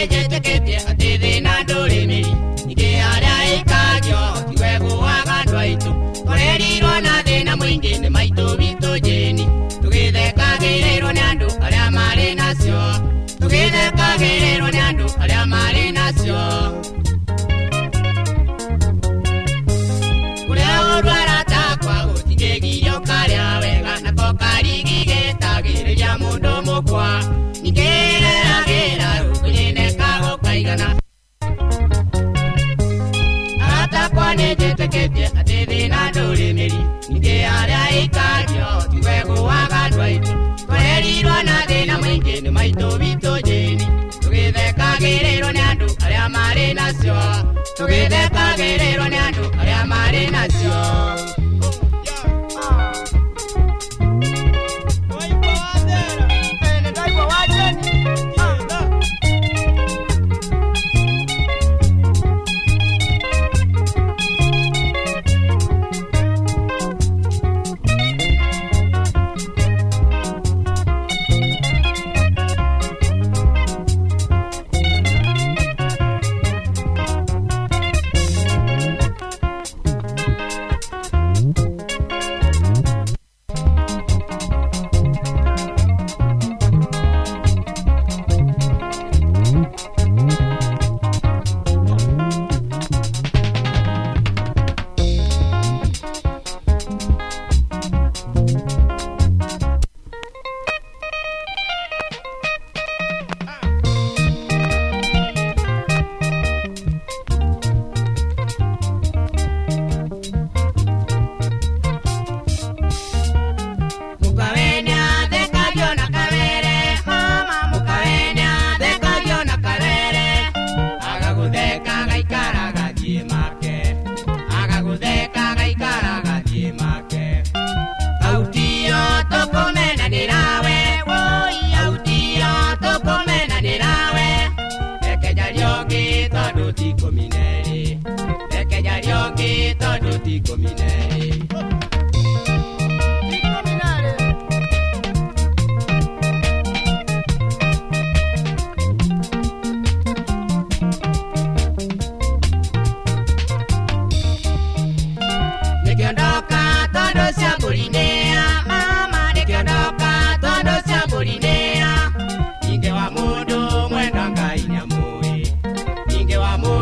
nejeteketie ati thina ndurimiri nige aria ikagio tigwegu wagandwa itu turerirwo na thina mwingi ni maitu bitu jeni tugithekagirirwo ni andu aria mari nacio tugithekagirirwo ni andu aria mari nacio kuria urwara takwa gutigegirio karia wega nako karigigitagiriria mundu mukwa nigeragira rukunyine kago kaigana atakwa nejeteketie ati thina ndurimiri nige aria ikagio tigwegu wagandwa itu twerirwo na thina mwingi ni maitu bitu jeni tugithekagirirwo ni andu aria mari nacio tugithekagirirwo ni andu aria mari nacio Ninge wa mundu